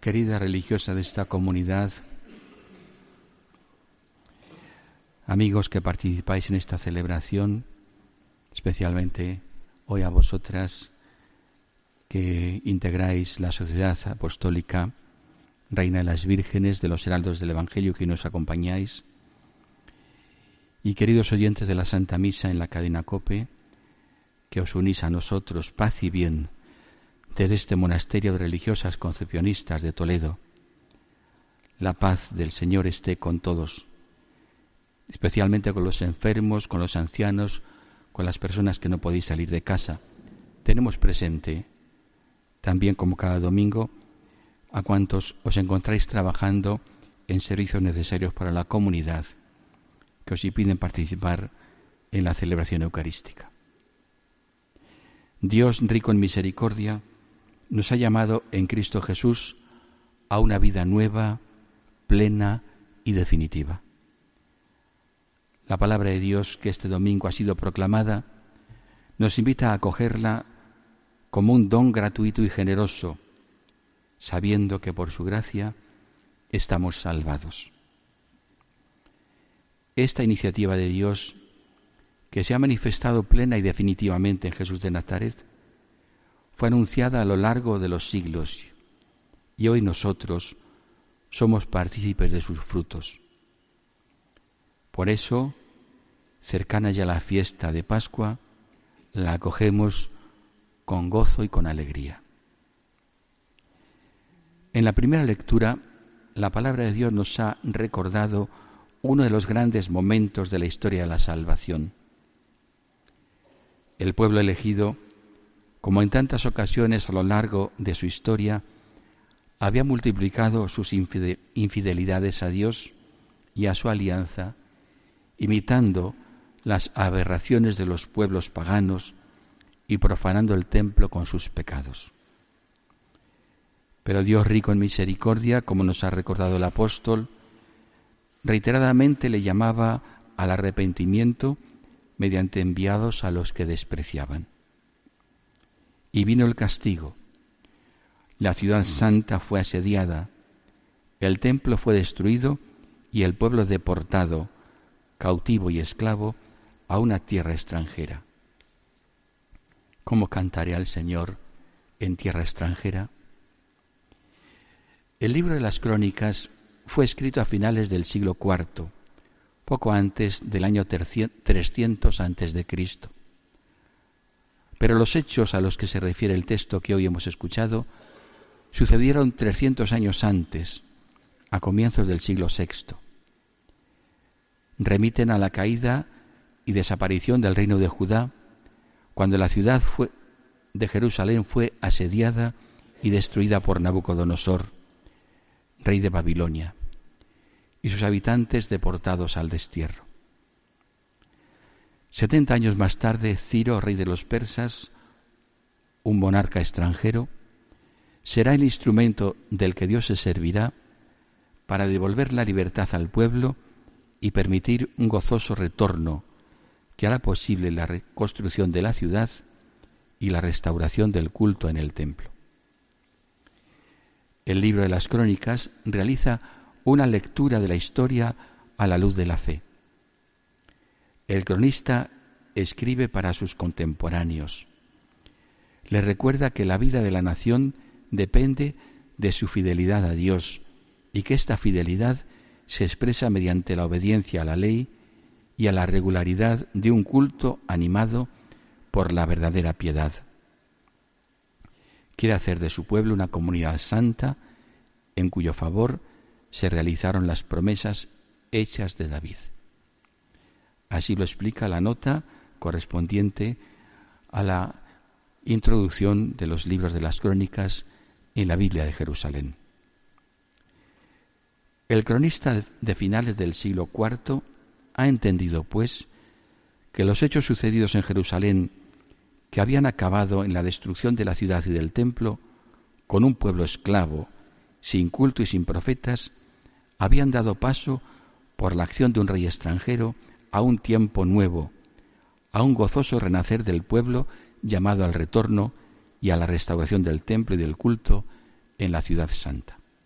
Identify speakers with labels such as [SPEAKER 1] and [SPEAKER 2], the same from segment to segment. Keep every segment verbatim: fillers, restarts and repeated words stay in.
[SPEAKER 1] querida religiosa de esta comunidad, amigos que participáis en esta celebración, especialmente hoy a vosotras que integráis la Sociedad Apostólica Reina de las Vírgenes de los Heraldos del Evangelio, que nos acompañáis, y queridos oyentes de la Santa Misa en la cadena COPE, que os unís a nosotros, paz y bien, desde este monasterio de religiosas concepcionistas de Toledo. La paz del Señor esté con todos, especialmente con los enfermos, con los ancianos, con las personas que no podéis salir de casa. Tenemos presente, también como cada domingo, a cuantos os encontráis trabajando en servicios necesarios para la comunidad, que os impiden participar en la celebración eucarística. Dios, rico en misericordia, nos ha llamado en Cristo Jesús a una vida nueva, plena y definitiva. La palabra de Dios que este domingo ha sido proclamada nos invita a acogerla como un don gratuito y generoso, sabiendo que por su gracia estamos salvados. Esta iniciativa de Dios, que se ha manifestado plena y definitivamente en Jesús de Nazaret, fue anunciada a lo largo de los siglos y hoy nosotros somos partícipes de sus frutos. Por eso, cercana ya la fiesta de Pascua, la acogemos con gozo y con alegría. En la primera lectura, la palabra de Dios nos ha recordado uno de los grandes momentos de la historia de la salvación. El pueblo elegido, como en tantas ocasiones a lo largo de su historia, había multiplicado sus infidelidades a Dios y a su alianza, imitando las aberraciones de los pueblos paganos y profanando el templo con sus pecados. Pero Dios, rico en misericordia, como nos ha recordado el apóstol, reiteradamente le llamaba al arrepentimiento mediante enviados a los que despreciaban. Y vino el castigo. La ciudad santa fue asediada, el templo fue destruido y el pueblo deportado, cautivo y esclavo, a una tierra extranjera. ¿Cómo cantaré al Señor en tierra extranjera? El libro de las Crónicas fue escrito a finales del siglo cuarto, poco antes del año trescientos antes de Cristo. Pero los hechos a los que se refiere el texto que hoy hemos escuchado sucedieron trescientos años antes, a comienzos del siglo sexto. Remiten a la caída y desaparición del reino de Judá, cuando la ciudad fue, de Jerusalén fue asediada y destruida por Nabucodonosor, rey de Babilonia, y sus habitantes deportados al destierro. Setenta años más tarde, Ciro, rey de los persas, un monarca extranjero, será el instrumento del que Dios se servirá para devolver la libertad al pueblo y permitir un gozoso retorno que hará posible la reconstrucción de la ciudad y la restauración del culto en el templo. El libro de las Crónicas realiza una lectura de la historia a la luz de la fe. El cronista escribe para sus contemporáneos. Les recuerda que la vida de la nación depende de su fidelidad a Dios y que esta fidelidad se expresa mediante la obediencia a la ley y a la regularidad de un culto animado por la verdadera piedad. Quiere hacer de su pueblo una comunidad santa en cuyo favor se realizaron las promesas hechas de David. Así lo explica la nota correspondiente a la introducción de los libros de las Crónicas en la Biblia de Jerusalén. El cronista de finales del siglo cuarto ha entendido, pues, que los hechos sucedidos en Jerusalén, que habían acabado en la destrucción de la ciudad y del templo, con un pueblo esclavo, sin culto y sin profetas, habían dado paso, por la acción de un rey extranjero, a un tiempo nuevo, a un gozoso renacer del pueblo llamado al retorno y a la restauración del templo y del culto en la ciudad santa.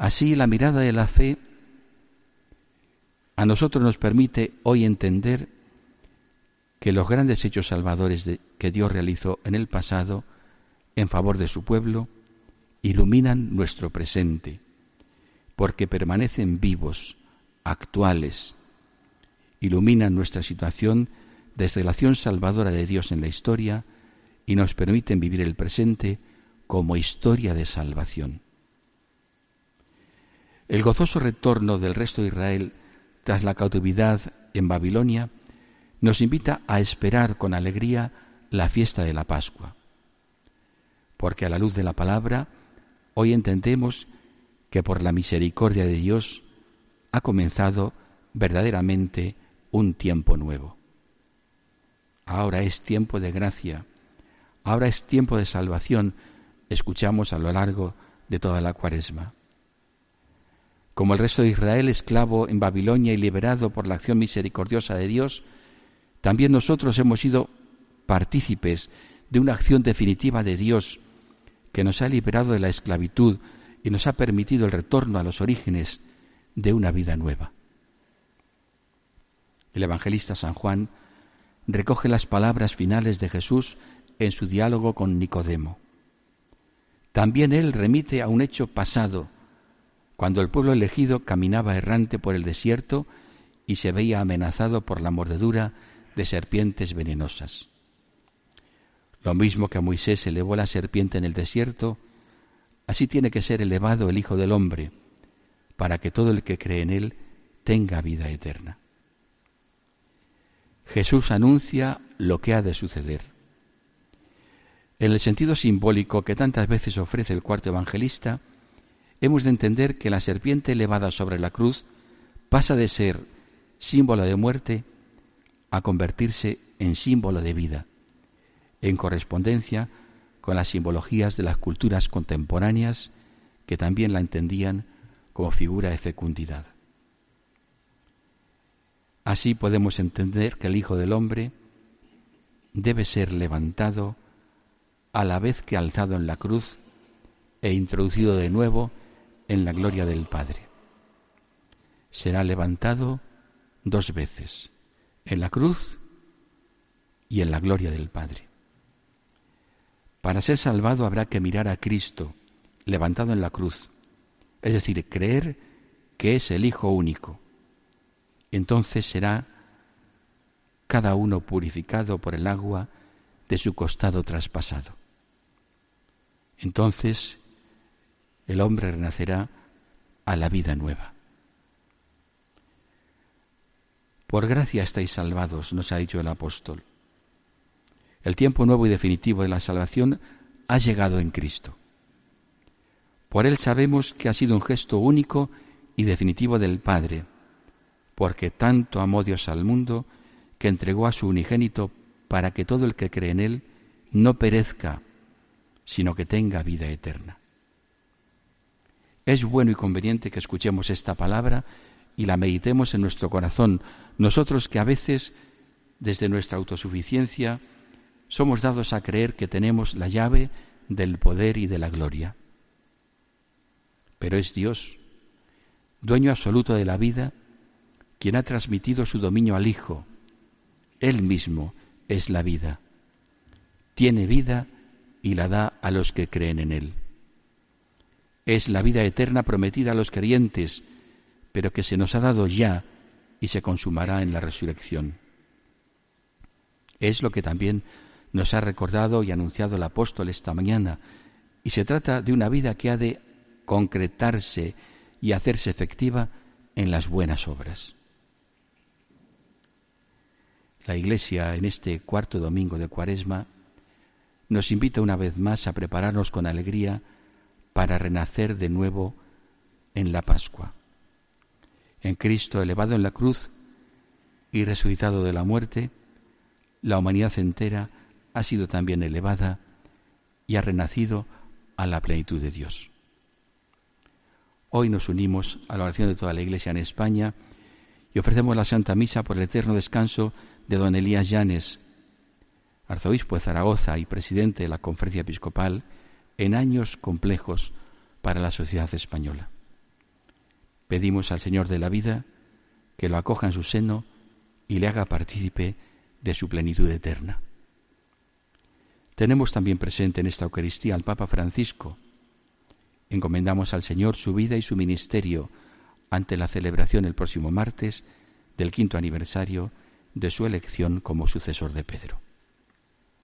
[SPEAKER 1] Así, la mirada de la fe a nosotros nos permite hoy entender que los grandes hechos salvadores de, que Dios realizó en el pasado en favor de su pueblo iluminan nuestro presente, porque permanecen vivos, actuales, iluminan nuestra situación desde la acción salvadora de Dios en la historia y nos permiten vivir el presente como historia de salvación. El gozoso retorno del resto de Israel tras la cautividad en Babilonia nos invita a esperar con alegría la fiesta de la Pascua, porque a la luz de la palabra hoy entendemos que por la misericordia de Dios ha comenzado verdaderamente un tiempo nuevo. Ahora es tiempo de gracia, ahora es tiempo de salvación, escuchamos a lo largo de toda la Cuaresma. Como el resto de Israel, esclavo en Babilonia y liberado por la acción misericordiosa de Dios, también nosotros hemos sido partícipes de una acción definitiva de Dios que nos ha liberado de la esclavitud y nos ha permitido el retorno a los orígenes de una vida nueva. El evangelista San Juan recoge las palabras finales de Jesús en su diálogo con Nicodemo. También él remite a un hecho pasado, cuando el pueblo elegido caminaba errante por el desierto y se veía amenazado por la mordedura de serpientes venenosas. Lo mismo que a Moisés elevó la serpiente en el desierto, así tiene que ser elevado el Hijo del Hombre, para que todo el que cree en él tenga vida eterna. Jesús anuncia lo que ha de suceder. En el sentido simbólico que tantas veces ofrece el cuarto evangelista, hemos de entender que la serpiente elevada sobre la cruz pasa de ser símbolo de muerte a convertirse en símbolo de vida, en correspondencia con las simbologías de las culturas contemporáneas que también la entendían como figura de fecundidad. Así podemos entender que el Hijo del Hombre debe ser levantado a la vez que alzado en la cruz e introducido de nuevo en la gloria del Padre. Será levantado dos veces, en la cruz y en la gloria del Padre. Para ser salvado habrá que mirar a Cristo, levantado en la cruz, es decir, creer que es el Hijo único. Entonces será cada uno purificado por el agua de su costado traspasado. Entonces el hombre renacerá a la vida nueva. Por gracia estáis salvados, nos ha dicho el apóstol. El tiempo nuevo y definitivo de la salvación ha llegado en Cristo. Por él sabemos que ha sido un gesto único y definitivo del Padre, porque tanto amó Dios al mundo que entregó a su unigénito para que todo el que cree en él no perezca, sino que tenga vida eterna. Es bueno y conveniente que escuchemos esta palabra y la meditemos en nuestro corazón, nosotros que a veces, desde nuestra autosuficiencia, somos dados a creer que tenemos la llave del poder y de la gloria. Pero es Dios, dueño absoluto de la vida, quien ha transmitido su dominio al Hijo. Él mismo es la vida. Tiene vida y la da a los que creen en Él. Es la vida eterna prometida a los creyentes, pero que se nos ha dado ya y se consumará en la resurrección. Es lo que también nos ha recordado y anunciado el apóstol esta mañana, y se trata de una vida que ha de concretarse y hacerse efectiva en las buenas obras. La Iglesia, en este cuarto domingo de Cuaresma, nos invita una vez más a prepararnos con alegría para renacer de nuevo en la Pascua. En Cristo, elevado en la cruz y resucitado de la muerte, la humanidad entera ha sido también elevada y ha renacido a la plenitud de Dios. Hoy nos unimos a la oración de toda la Iglesia en España y ofrecemos la Santa Misa por el eterno descanso de don Elías Llanes, arzobispo de Zaragoza y presidente de la Conferencia Episcopal, en años complejos para la sociedad española. Pedimos al Señor de la vida que lo acoja en su seno y le haga partícipe de su plenitud eterna. Tenemos también presente en esta Eucaristía al Papa Francisco. Encomendamos al Señor su vida y su ministerio ante la celebración el próximo martes del quinto aniversario de su elección como sucesor de Pedro.